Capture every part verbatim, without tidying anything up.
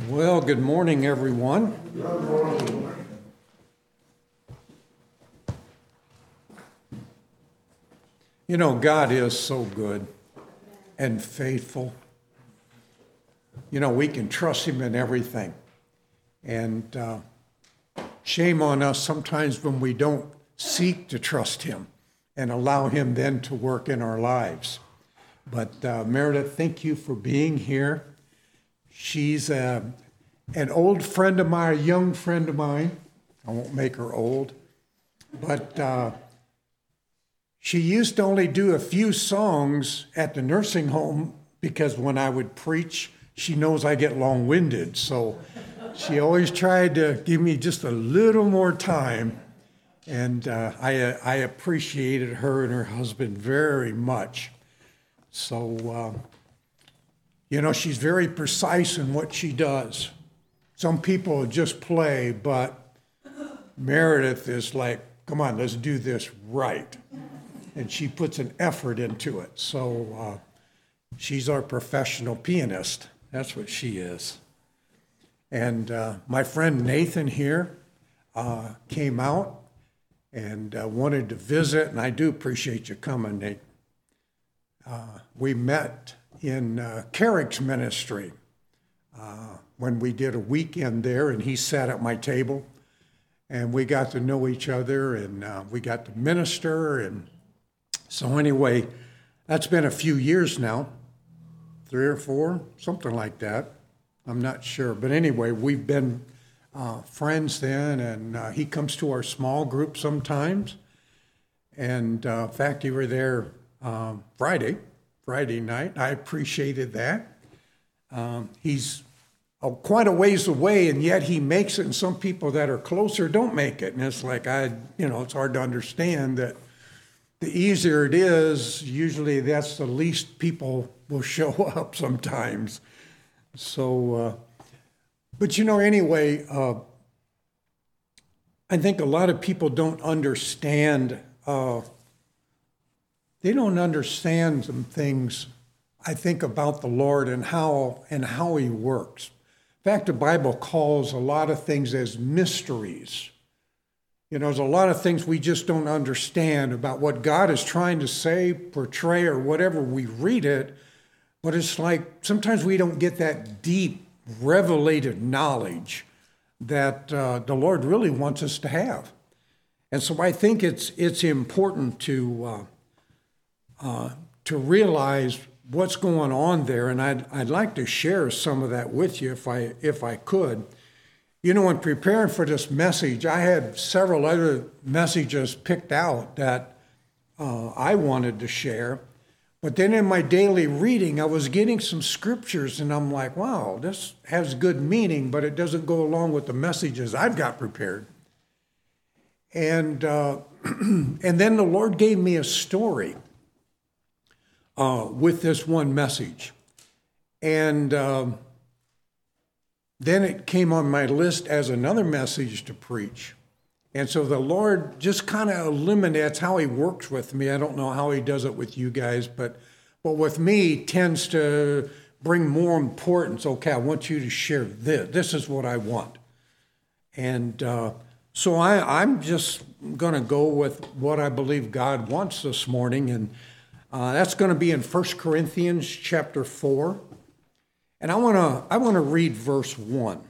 Well, good morning, everyone. Good morning. You know, God is so good and faithful. You know, we can trust Him in everything. And uh, shame on us sometimes when we don't seek to trust Him and allow Him then to work in our lives. But uh, Meredith, thank you for being here. She's uh, an old friend of mine, a young friend of mine. I won't make her old. But uh, she used to only do a few songs at the nursing home because when I would preach, she knows I get long-winded. So she always tried to give me just a little more time. And uh, I, I appreciated her and her husband very much. So, uh, you know, she's very precise in what she does. Some people just play, but Meredith is like, come on, let's do this right. And she puts an effort into it. So uh, she's our professional pianist. That's what she is. And uh, my friend Nathan here uh, came out and uh, wanted to visit, and I do appreciate you coming, Nate. Uh, we met in uh, Carrick's ministry uh, when we did a weekend there, and he sat at my table, and we got to know each other, and uh, we got to minister. And so anyway, that's been a few years now, three or four, something like that. I'm not sure. But anyway, we've been uh, friends then, and uh, he comes to our small group sometimes. And uh, in fact, you were there um, Friday, Friday night. I appreciated that. Um, he's oh, quite a ways away, and yet he makes it, and some people that are closer don't make it. And it's like, I, you know, it's hard to understand that the easier it is, usually that's the least people will show up sometimes. So, uh, but you know, anyway, uh, I think a lot of people don't understand, uh, they don't understand some things, I think, about the Lord and how and how He works. In fact, the Bible calls a lot of things as mysteries. You know, there's a lot of things we just don't understand about what God is trying to say, portray, or whatever we read it. But it's like sometimes we don't get that deep, revelated knowledge that uh, the Lord really wants us to have. And so I think it's it's important to uh, uh, to realize what's going on there. And I'd I'd like to share some of that with you if I if I could. You know, in preparing for this message, I had several other messages picked out that uh, I wanted to share. But then in my daily reading, I was getting some scriptures, and I'm like, wow, this has good meaning, but it doesn't go along with the messages I've got prepared. And uh, and then the Lord gave me a story uh, with this one message. And um, then it came on my list as another message to preach. And so the Lord just kind of eliminates how He works with me. I don't know how He does it with you guys, but but with me tends to bring more importance. Okay, I want you to share this. This is what I want. And uh, so I, I'm just going to go with what I believe God wants this morning. And uh, that's going to be in First Corinthians chapter four. And I want to I want to read verse one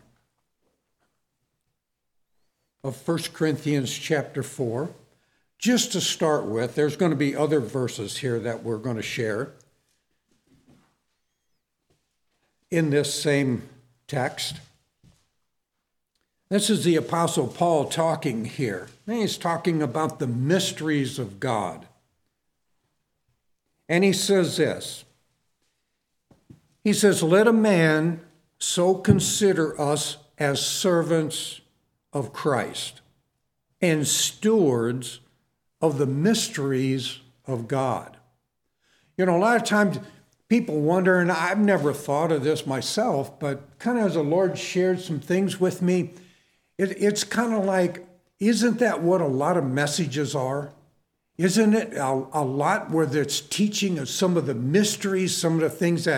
of First Corinthians chapter four. Just to start with, there's going to be other verses here that we're going to share in this same text. This is the Apostle Paul talking here. And he's talking about the mysteries of God. And he says this. He says, let a man so consider us as servants of Christ and stewards of the mysteries of God. You know, a lot of times people wonder, and I've never thought of this myself, but kind of as the Lord shared some things with me, it, it's kind of like, isn't that what a lot of messages are? Isn't it a, a lot where it's teaching of some of the mysteries, some of the things that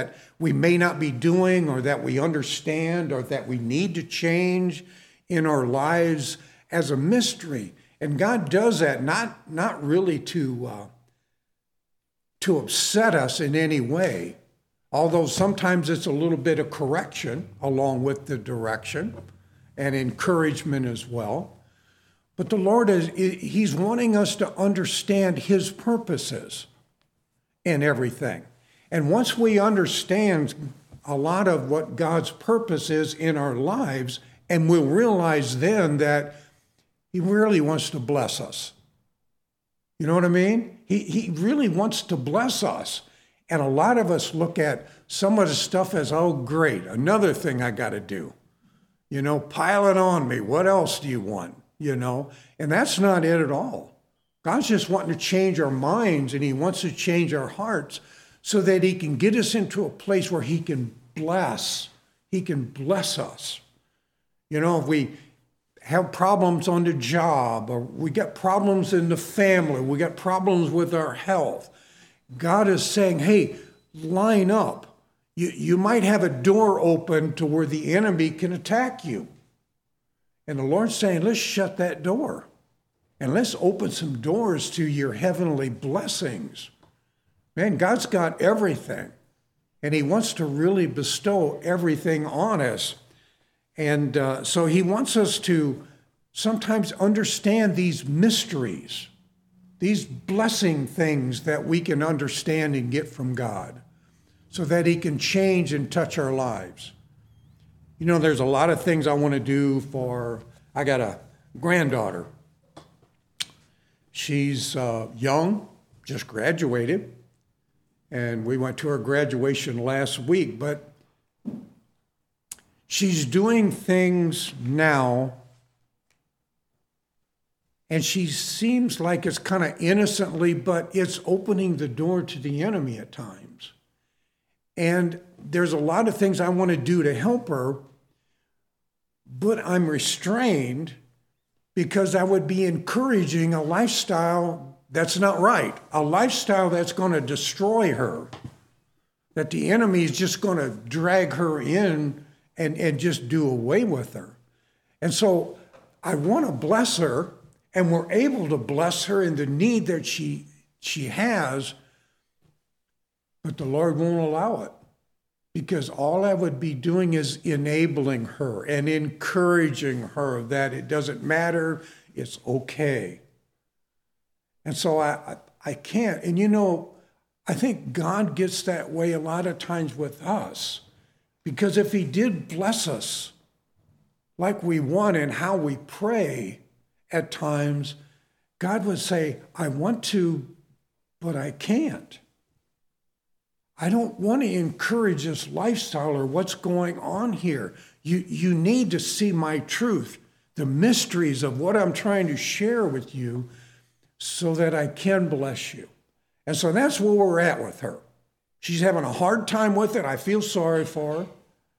we may not be doing or that we understand or that we need to change in our lives as a mystery. And God does that not, not really to, uh, to upset us in any way, although sometimes it's a little bit of correction along with the direction and encouragement as well. But the Lord is, he's wanting us to understand his purposes in everything. And once we understand a lot of what God's purpose is in our lives, and we'll realize then that he really wants to bless us. You know what I mean? He, he really wants to bless us. And a lot of us look at some of the stuff as, oh, great, another thing I got to do. You know, pile it on me. What else do you want? You know, and that's not it at all. God's just wanting to change our minds, and he wants to change our hearts so that he can get us into a place where he can bless. He can bless us. You know, if we have problems on the job, or we got problems in the family, we got problems with our health, God is saying, hey, line up. You, you might have a door open to where the enemy can attack you. And the Lord's saying, let's shut that door and let's open some doors to your heavenly blessings. Man, God's got everything, and he wants to really bestow everything on us. And uh, so he wants us to sometimes understand these mysteries, these blessing things that we can understand and get from God so that he can change and touch our lives. You know, there's a lot of things I want to do for, I got a granddaughter. She's uh, young, just graduated, and we went to her graduation last week, but she's doing things now, and she seems like it's kind of innocently, but it's opening the door to the enemy at times. And there's a lot of things I want to do to help her, but I'm restrained because I would be encouraging a lifestyle that's not right, a lifestyle that's going to destroy her, that the enemy is just going to drag her in and, and just do away with her. And so I want to bless her, and we're able to bless her in the need that she she has, but the Lord won't allow it, because all I would be doing is enabling her and encouraging her that it doesn't matter, it's okay. And so I, I, I can't. And you know, I think God gets that way a lot of times with us, because if he did bless us like we want and how we pray at times, God would say, I want to, but I can't. I don't want to encourage this lifestyle or what's going on here. You, you need to see my truth, the mysteries of what I'm trying to share with you so that I can bless you. And so that's where we're at with her. She's having a hard time with it. I feel sorry for her.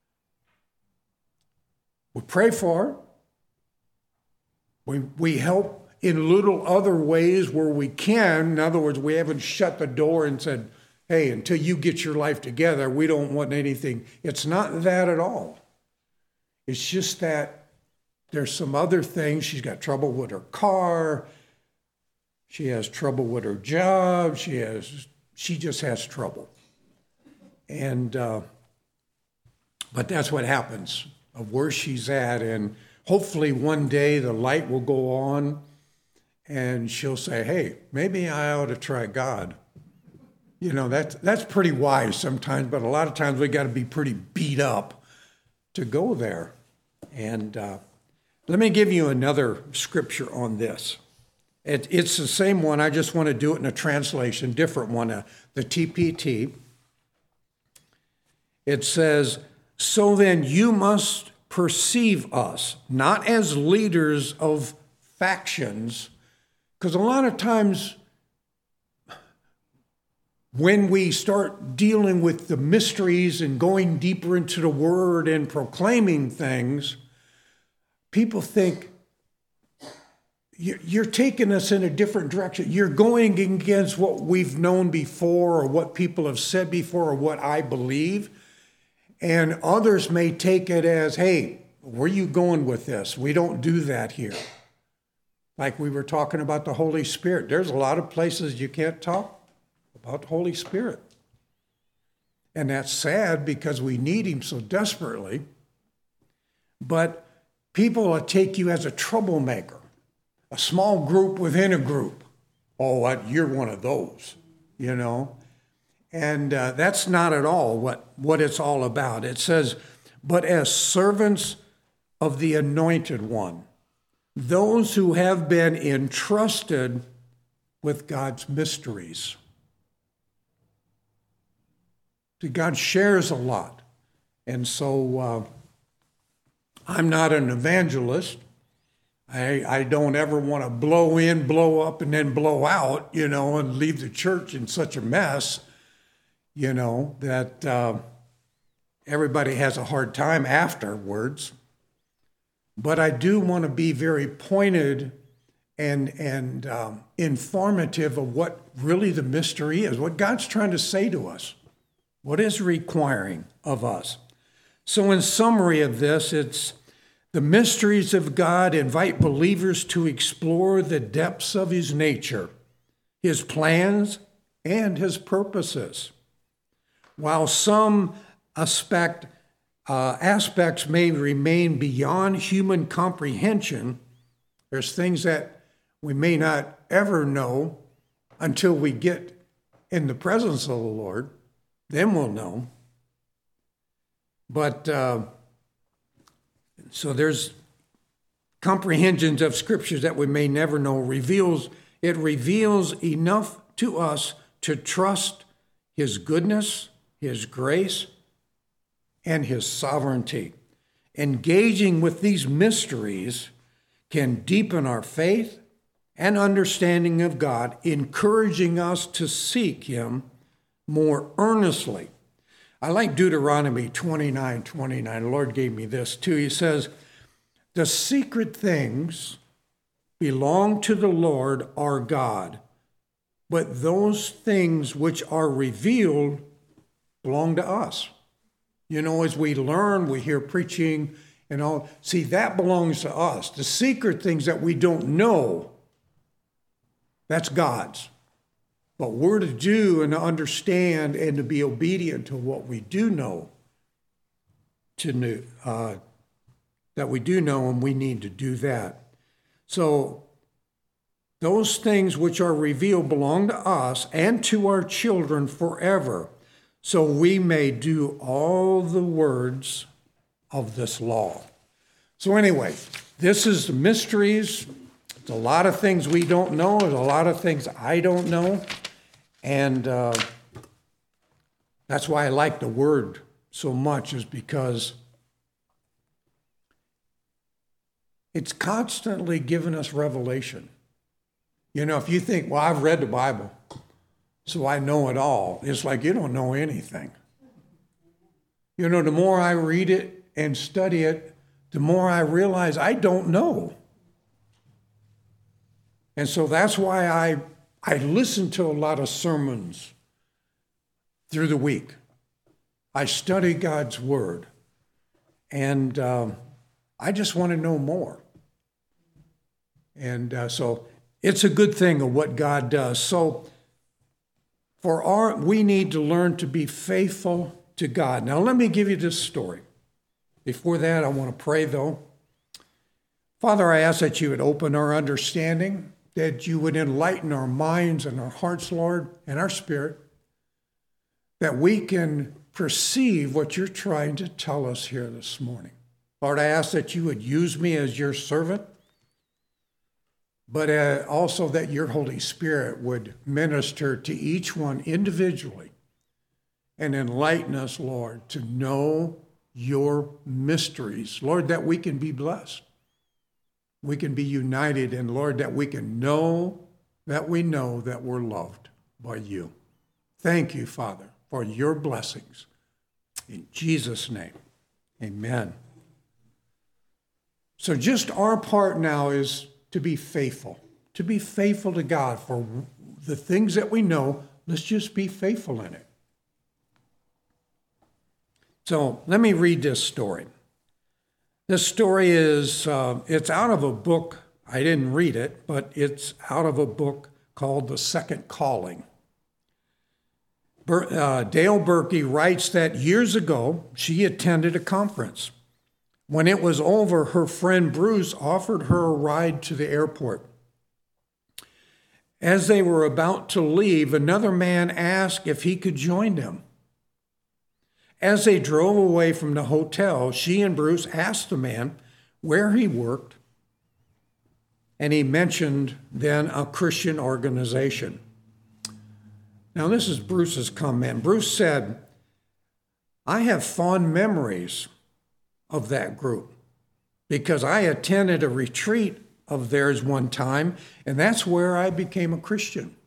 We pray for her. We, we help in little other ways where we can. In other words, we haven't shut the door and said, hey, until you get your life together, we don't want anything. It's not that at all. It's just that there's some other things. She's got trouble with her car. She has trouble with her job. She has, she just has trouble. And, uh, but that's what happens of where she's at. And hopefully one day the light will go on and she'll say, hey, maybe I ought to try God. You know, that's, that's pretty wise sometimes, but a lot of times we got to be pretty beat up to go there. And uh, let me give you another scripture on this. It, it's the same one. I just want to do it in a translation, different one, uh, the T P T. It says, so then you must perceive us, not as leaders of factions, because a lot of times when we start dealing with the mysteries and going deeper into the word and proclaiming things, people think, you're taking us in a different direction. You're going against what we've known before or what people have said before or what I believe. And others may take it as, hey, where are you going with this? We don't do that here. Like we were talking about the Holy Spirit. There's a lot of places you can't talk about the Holy Spirit. And that's sad because we need him so desperately. But people will take you as a troublemaker, a small group within a group. Oh, what, you're one of those, you know. And uh, that's not at all what, what it's all about. It says, but as servants of the Anointed One, those who have been entrusted with God's mysteries. See, God shares a lot. And so uh, I'm not an evangelist. I, I don't ever want to blow in, blow up, and then blow out, you know, and leave the church in such a mess, you know, that uh, everybody has a hard time afterwards. But I do want to be very pointed and, and um, informative of what really the mystery is, what God's trying to say to us, what is requiring of us. So in summary of this, it's the mysteries of God invite believers to explore the depths of his nature, his plans, and his purposes. While some aspect, uh, aspects may remain beyond human comprehension, there's things that we may not ever know until we get in the presence of the Lord. Then we'll know. But uh, so there's comprehensions of scriptures that we may never know. Reveals it reveals enough to us to trust his goodness, his grace, and his sovereignty. Engaging with these mysteries can deepen our faith and understanding of God, encouraging us to seek him more earnestly. I like Deuteronomy twenty-nine twenty-nine. The Lord gave me this too. He says, the secret things belong to the Lord our God, but those things which are revealed belong to us. You know, as we learn, we hear preaching and all. See, that belongs to us. The secret things that we don't know, that's God's. But we're to do and to understand and to be obedient to what we do know, to know, uh, that we do know, and we need to do that. So those things which are revealed belong to us and to our children forever, so we may do all the words of this law. So anyway, this is the mysteries. It's a lot of things we don't know. There's a lot of things I don't know. And uh, that's why I like the word so much, is because it's constantly giving us revelation. You know, if you think, well, I've read the Bible, so I know it all, it's like you don't know anything. You know, the more I read it and study it, the more I realize I don't know. And so that's why I I listen to a lot of sermons through the week. I study God's word, and um, I just want to know more. And uh, so it's a good thing of what God does. So for our, we need to learn to be faithful to God. Now let me give you this story. Before that, I want to pray though. Father, I ask that you would open our understanding, that you would enlighten our minds and our hearts, Lord, and our spirit, that we can perceive what you're trying to tell us here this morning. Lord, I ask that you would use me as your servant, but uh, also that your Holy Spirit would minister to each one individually and enlighten us, Lord, to know your mysteries. Lord, that we can be blessed. We can be united, and Lord, that we can know that we know that we're loved by you. Thank you, Father, for your blessings. In Jesus' name, amen. So just our part now is to be faithful, to be faithful to God for the things that we know. Let's just be faithful in it. So let me read this story. This story is, uh, it's out of a book. I didn't read it, but it's out of a book called The Second Calling. Ber- uh, Dale Berkey writes that years ago, she attended a conference. When it was over, her friend Bruce offered her a ride to the airport. As they were about to leave, another man asked if he could join them. As they drove away from the hotel, she and Bruce asked the man where he worked, and he mentioned then a Christian organization. Now, this is Bruce's comment. Bruce said, "I have fond memories of that group because I attended a retreat of theirs one time, and that's where I became a Christian.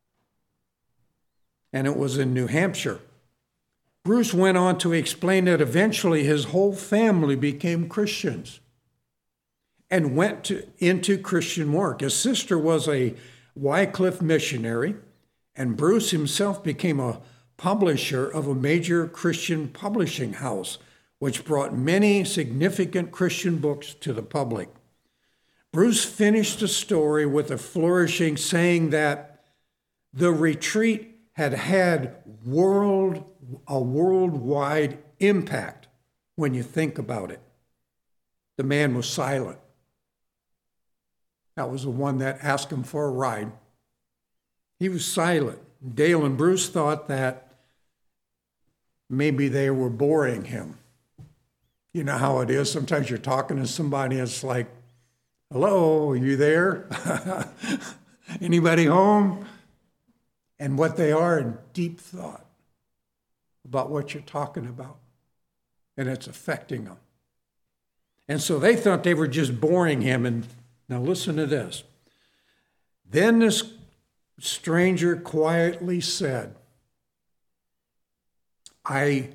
And it was in New Hampshire." Bruce went on to explain that eventually his whole family became Christians and went to, into Christian work. His sister was a Wycliffe missionary, and Bruce himself became a publisher of a major Christian publishing house, which brought many significant Christian books to the public. Bruce finished the story with a flourishing saying that the retreat had had world, a worldwide impact when you think about it. The man was silent. That was the one that asked him for a ride. He was silent. Dale and Bruce thought that maybe they were boring him. You know how it is. Sometimes you're talking to somebody and it's like, "Hello, are you there? Anybody home?" And what they are in deep thought about what you're talking about. And it's affecting them. And so they thought they were just boring him. And now listen to this. Then this stranger quietly said, "I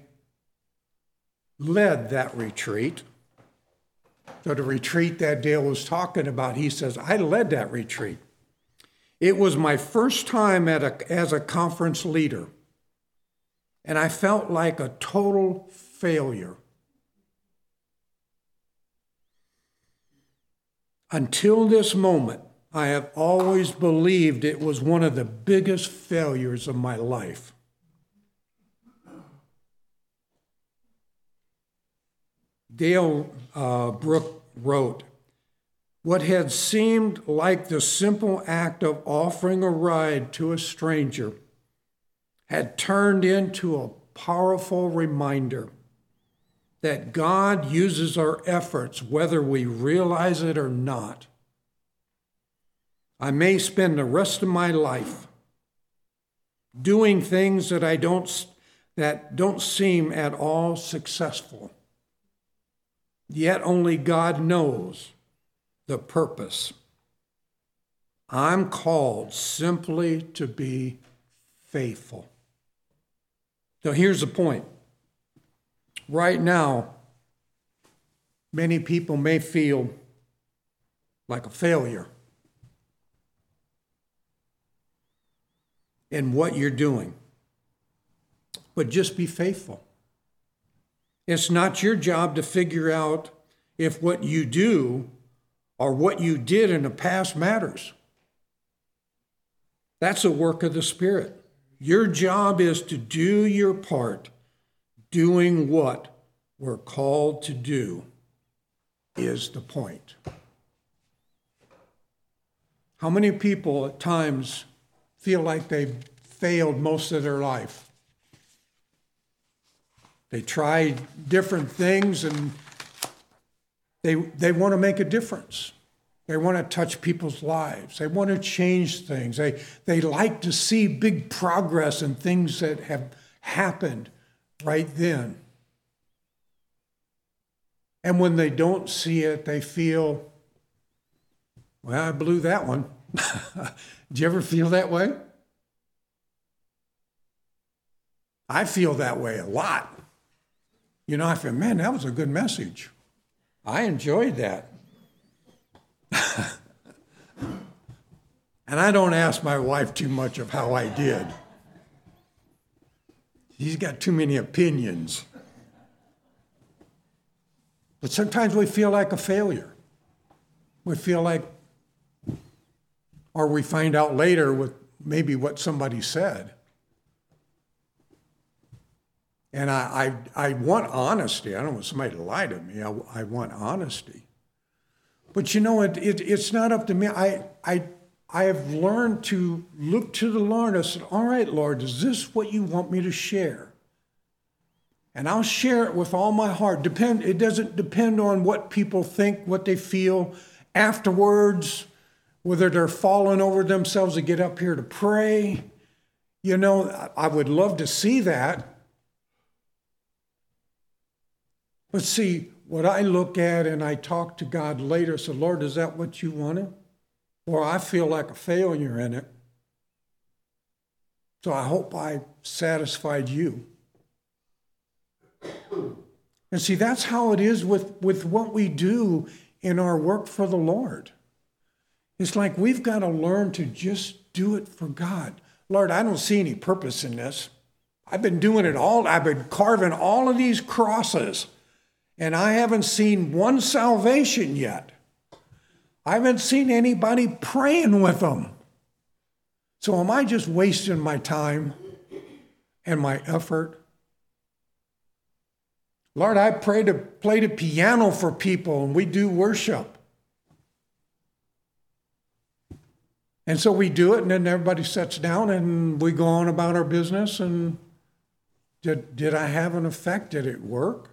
led that retreat." So the retreat that Dale was talking about, he says, "I led that retreat. It was my first time at a, as a conference leader, and I felt like a total failure. Until this moment, I have always believed it was one of the biggest failures of my life." Dale uh, Brooke wrote, "What had seemed like the simple act of offering a ride to a stranger had turned into a powerful reminder that God uses our efforts whether we realize it or not. I may spend the rest of my life doing things that I don't that don't seem at all successful. Yet only God knows the purpose. I'm called simply to be faithful." So here's the point. Right now, many people may feel like a failure in what you're doing, but just be faithful. It's not your job to figure out if what you do or what you did in the past matters. That's a work of the Spirit. Your job is to do your part. Doing what we're called to do is the point. How many people at times feel like they've failed most of their life? They try different things and they, they want to make a difference. They want to touch people's lives. They want to change things. They, they like to see big progress in things that have happened right then. And when they don't see it, they feel, well, I blew that one. Did you ever feel that way? I feel that way a lot. You know, I feel, man, that was a good message. I enjoyed that. And I don't ask my wife too much of how I did. She's got too many opinions. But sometimes we feel like a failure. We feel like, or we find out later with maybe what somebody said. And I, I, I want honesty. I don't want somebody to lie to me. I, I want honesty. But you know, it, it, it's not up to me. I, I, I have learned to look to the Lord. I said, all right, Lord, is this what you want me to share? And I'll share it with all my heart. Depend, it doesn't depend on what people think, what they feel afterwards, whether they're falling over themselves to get up here to pray. You know, I would love to see that. But see, what I look at and I talk to God later, so Lord, is that what you wanted? Or I feel like a failure in it. So I hope I satisfied you. And see, that's how it is with, with what we do in our work for the Lord. It's like we've got to learn to just do it for God. Lord, I don't see any purpose in this. I've been doing it all. I've been carving all of these crosses, and I haven't seen one salvation yet. I haven't seen anybody praying with them. So am I just wasting my time and my effort? Lord, I pray to play the piano for people and we do worship. And so we do it and then everybody sits down and we go on about our business. And did, did I have an effect? Did it work?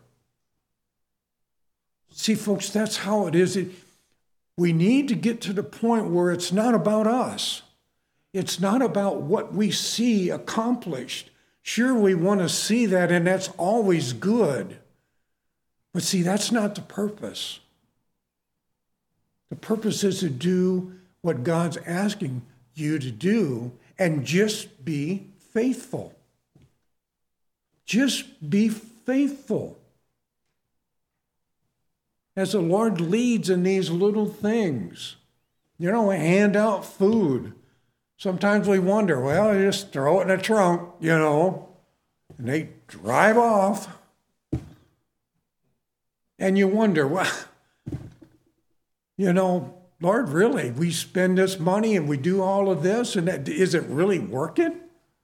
See, folks, that's how it is. It, we need to get to the point where it's not about us. It's not about what we see accomplished. Sure, we want to see that, and that's always good. But see, that's not the purpose. The purpose is to do what God's asking you to do and just be faithful. Just be faithful. As the Lord leads in these little things. You know, hand out food. Sometimes we wonder, well, you just throw it in the trunk, you know, and they drive off. And you wonder, well, you know, Lord, really, we spend this money and we do all of this, and that, is it really working?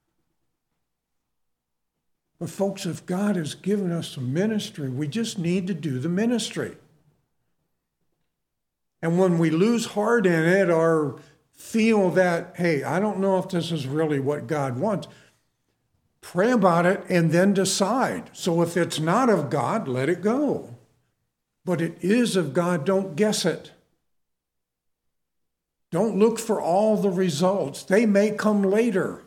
But folks, if God has given us a ministry, we just need to do the ministry. And when we lose heart in it or feel that, hey, I don't know if this is really what God wants, pray about it and then decide. So if it's not of God, let it go. But it is of God, don't guess it. Don't look for all the results. They may come later.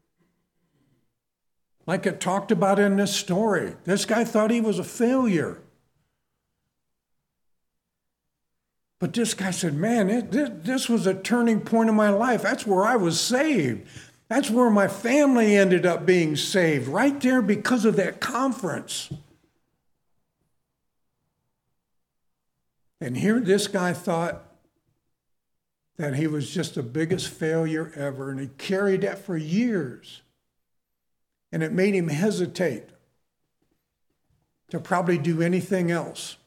Like it talked about in this story. This guy thought he was a failure. But this guy said, man, it, this, this was a turning point in my life. That's where I was saved. That's where my family ended up being saved, right there because of that conference. And here this guy thought that he was just the biggest failure ever, and he carried that for years. And it made him hesitate to probably do anything else.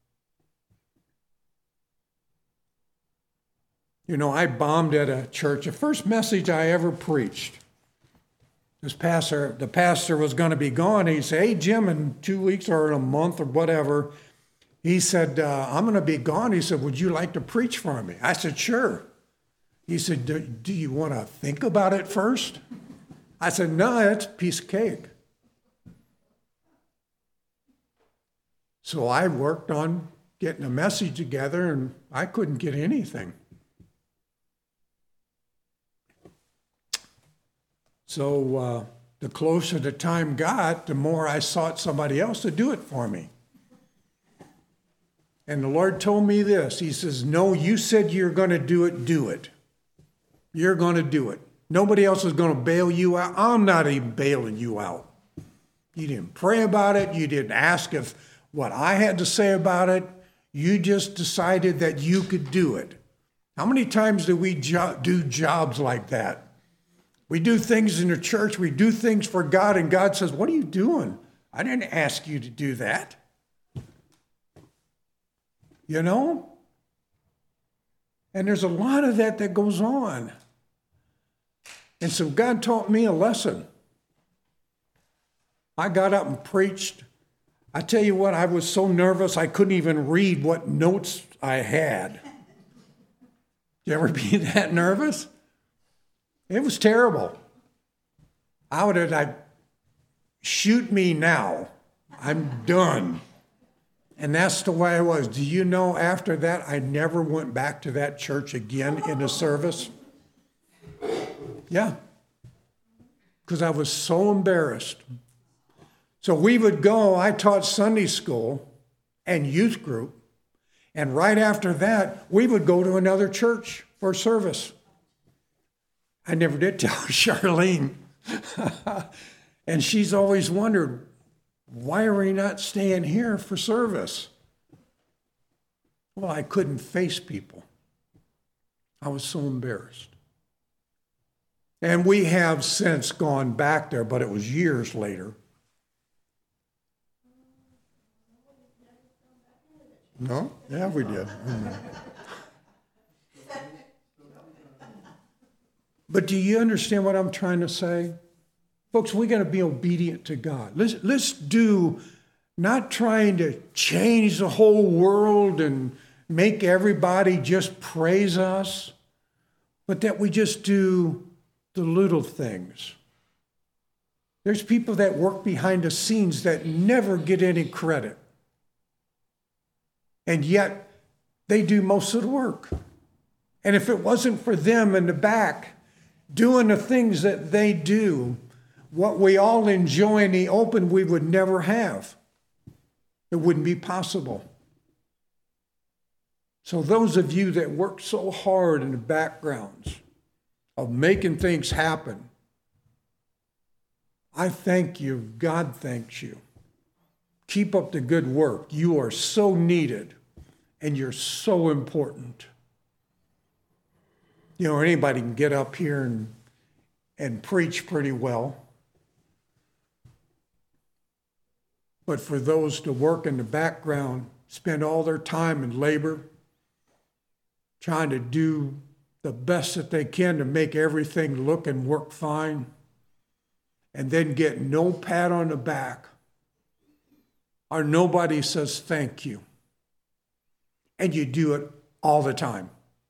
You know, I bombed at a church. The first message I ever preached, this pastor, the pastor was going to be gone. He said, hey, Jim, in two weeks or in a month or whatever, he said, uh, I'm going to be gone. He said, would you like to preach for me? I said, sure. He said, do, do you want to think about it first? I said, no, that's a piece of cake. So I worked on getting a message together, and I couldn't get anything. So uh, the closer the time got, the more I sought somebody else to do it for me. And the Lord told me this. He says, no, you said you're going to do it, do it. You're going to do it. Nobody else is going to bail you out. I'm not even bailing you out. You didn't pray about it. You didn't ask if what I had to say about it. You just decided that you could do it. How many times do we jo- do jobs like that? We do things in the church. We do things for God, and God says, what are you doing? I didn't ask you to do that. you know? And there's a lot of that that goes on. And so God taught me a lesson. I got up and preached. I tell you what, I was so nervous I couldn't even read what notes I had. You ever be that nervous? It was terrible. I would have like, shoot me now. I'm done. And that's the way I was. Do you know after that, I never went back to that church again in a service? Yeah. Because I was so embarrassed. So we would go, I taught Sunday school and youth group. And right after that, we would go to another church for service. I never did tell Charlene. And she's always wondered, why are we not staying here for service? Well, I couldn't face people. I was so embarrassed. And we have since gone back there, but it was years later. No? Yeah, we did. But do you understand what I'm trying to say? Folks, we got to be obedient to God. Let's, let's do, not trying to change the whole world and make everybody just praise us, but that we just do the little things. There's people that work behind the scenes that never get any credit. And yet, they do most of the work. And if it wasn't for them in the back doing the things that they do, what we all enjoy in the open, we would never have. It wouldn't be possible. So those of you that work so hard in the backgrounds of making things happen, I thank you. God thanks you. Keep up the good work. You are so needed, and you're so important. You know, anybody can get up here and, and preach pretty well. But for those to work in the background, spend all their time and labor trying to do the best that they can to make everything look and work fine, and then get no pat on the back, or nobody says thank you, and you do it all the time.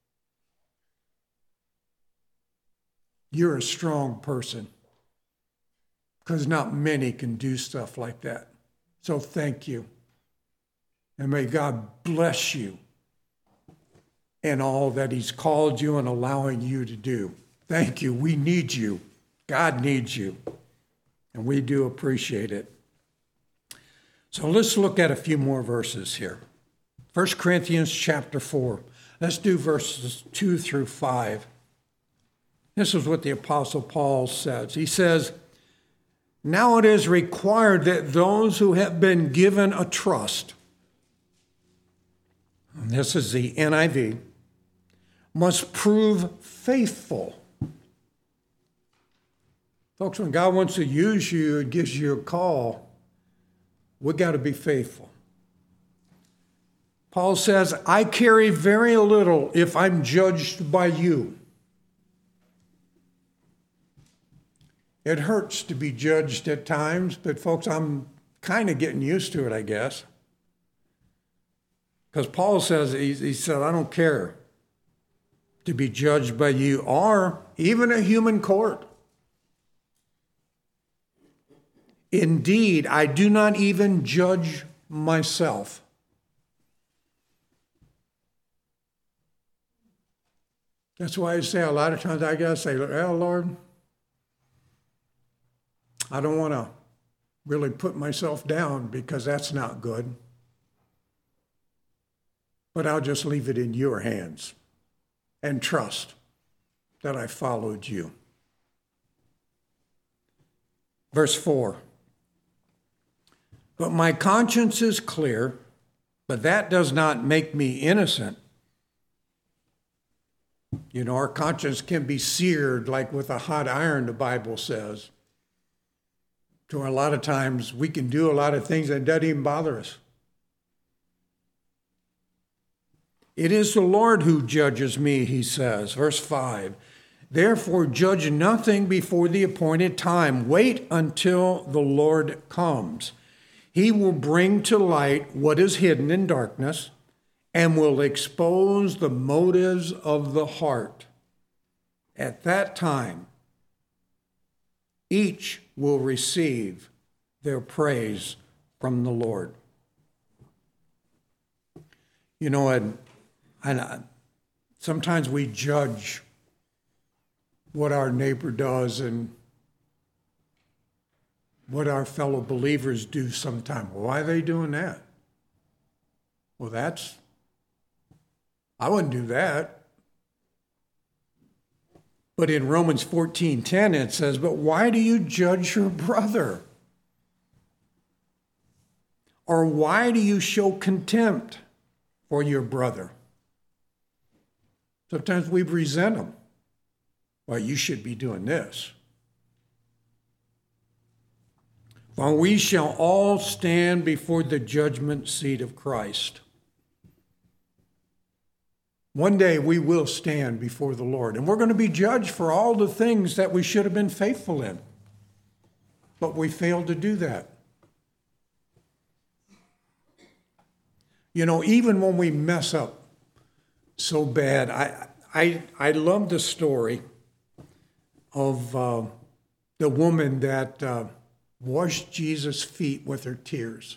You're a strong person, because not many can do stuff like that. So thank you. And may God bless you in all that he's called you and allowing you to do. Thank you. We need you. God needs you. And we do appreciate it. So let's look at a few more verses here. First Corinthians chapter four. Let's do verses two through five. This is what the Apostle Paul says. He says, now it is required that those who have been given a trust, and this is the N I V, must prove faithful. Folks, when God wants to use you and gives you a call, we got to be faithful. Paul says, I carry very little if I'm judged by you. It hurts to be judged at times, but folks, I'm kind of getting used to it, I guess. Because Paul says, he, he said, I don't care to be judged by you or even a human court. Indeed, I do not even judge myself. That's why I say a lot of times I gotta say, well, Lord, I don't want to really put myself down because that's not good. But I'll just leave it in your hands and trust that I followed you. Verse four. But my conscience is clear, but that does not make me innocent. You know, our conscience can be seared like with a hot iron, the Bible says. To a lot of times we can do a lot of things that doesn't even bother us. It is the Lord who judges me, he says. Verse five. Therefore, judge nothing before the appointed time. Wait until the Lord comes. He will bring to light what is hidden in darkness and will expose the motives of the heart. At that time, each will receive their praise from the Lord. You know, and, and sometimes we judge what our neighbor does and what our fellow believers do sometimes. Why are they doing that? Well, that's, I wouldn't do that. But in Romans fourteen ten it says, but why do you judge your brother? Or why do you show contempt for your brother? Sometimes we resent them. Well, you should be doing this. For we shall all stand before the judgment seat of Christ. One day we will stand before the Lord, and we're going to be judged for all the things that we should have been faithful in. But we failed to do that. You know, even when we mess up so bad, I I I love the story of uh, the woman that uh, washed Jesus' feet with her tears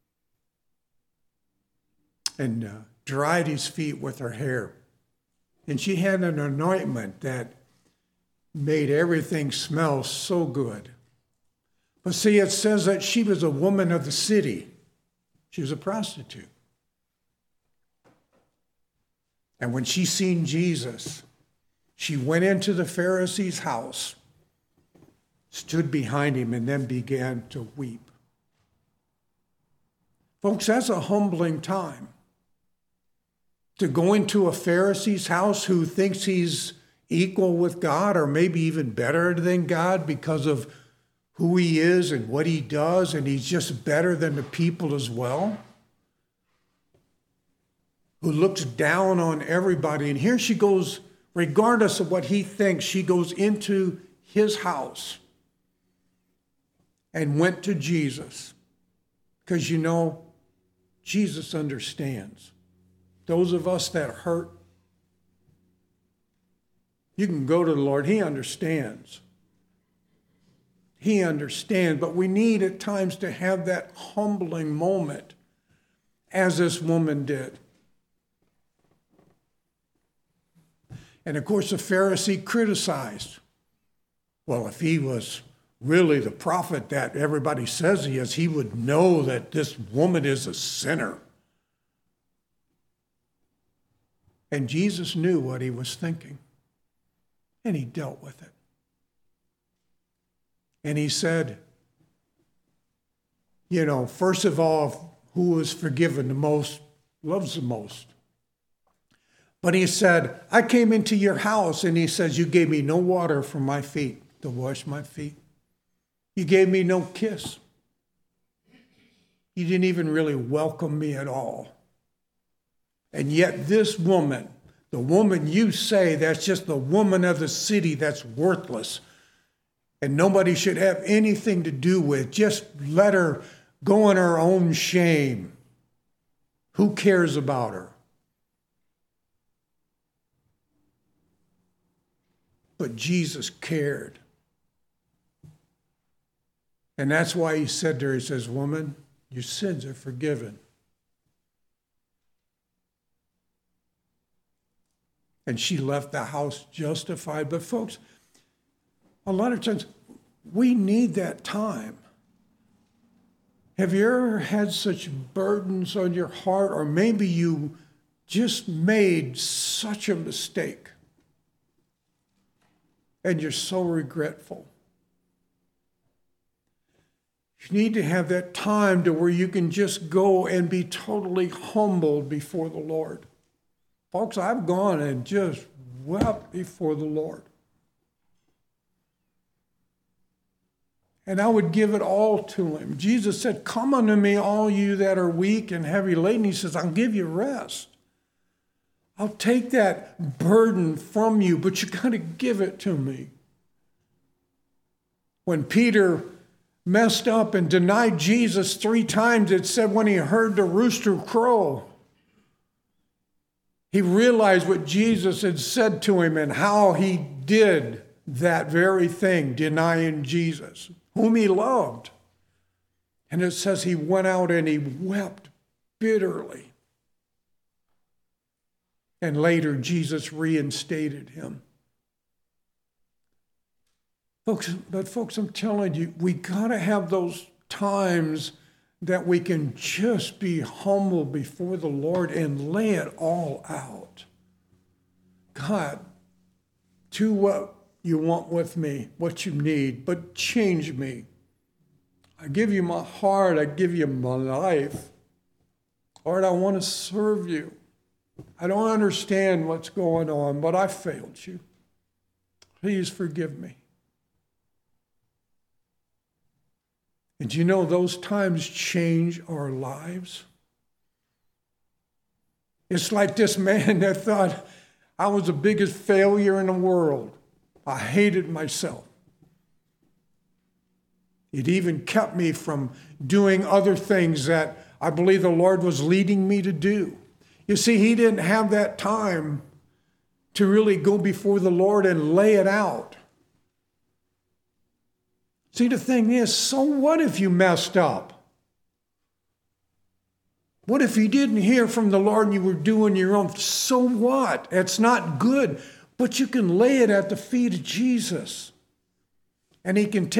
and uh, dried his feet with her hair. And she had an anointment that made everything smell so good. But see, it says that she was a woman of the city. She was a prostitute. And when she seen Jesus, she went into the Pharisee's house, stood behind him, and then began to weep. Folks, that's a humbling time. To go into a Pharisee's house who thinks he's equal with God or maybe even better than God because of who he is and what he does, and he's just better than the people as well. Who looks down on everybody. And here she goes, regardless of what he thinks, she goes into his house and went to Jesus. Because you know, Jesus understands. Those of us that hurt, you can go to the Lord. He understands. He understands. But we need at times to have that humbling moment, as this woman did. And of course, the Pharisee criticized. Well, if he was really the prophet that everybody says he is, he would know that this woman is a sinner. And Jesus knew what he was thinking, and he dealt with it. And he said, you know, first of all, who is forgiven the most loves the most. But he said, I came into your house, and he says, you gave me no water for my feet to wash my feet. You gave me no kiss. You didn't even really welcome me at all. And yet this woman, the woman you say that's just the woman of the city that's worthless and nobody should have anything to do with, just let her go in her own shame. Who cares about her? But Jesus cared. And that's why he said to her, he says, woman, your sins are forgiven. And she left the house justified. But folks, a lot of times we need that time. Have you ever had such burdens on your heart, or maybe you just made such a mistake and you're so regretful? You need to have that time to where you can just go and be totally humbled before the Lord. Folks, I've gone and just wept before the Lord. And I would give it all to him. Jesus said, come unto me, all you that are weak and heavy laden. He says, I'll give you rest. I'll take that burden from you, but you got to give it to me. When Peter messed up and denied Jesus three times, it said when he heard the rooster crow, he realized what Jesus had said to him and how he did that very thing, denying Jesus, whom he loved. And it says he went out and he wept bitterly. And later, Jesus reinstated him. Folks, but folks, I'm telling you, we got to have those times that we can just be humble before the Lord and lay it all out. God, do what you want with me, what you need, but change me. I give you my heart. I give you my life. Lord, I want to serve you. I don't understand what's going on, but I failed you. Please forgive me. And you know, those times change our lives. It's like this man that thought I was the biggest failure in the world. I hated myself. It even kept me from doing other things that I believe the Lord was leading me to do. You see, he didn't have that time to really go before the Lord and lay it out. See, the thing is, so what if you messed up? What if you didn't hear from the Lord and you were doing your own? So what? It's not good, but you can lay it at the feet of Jesus. And he can take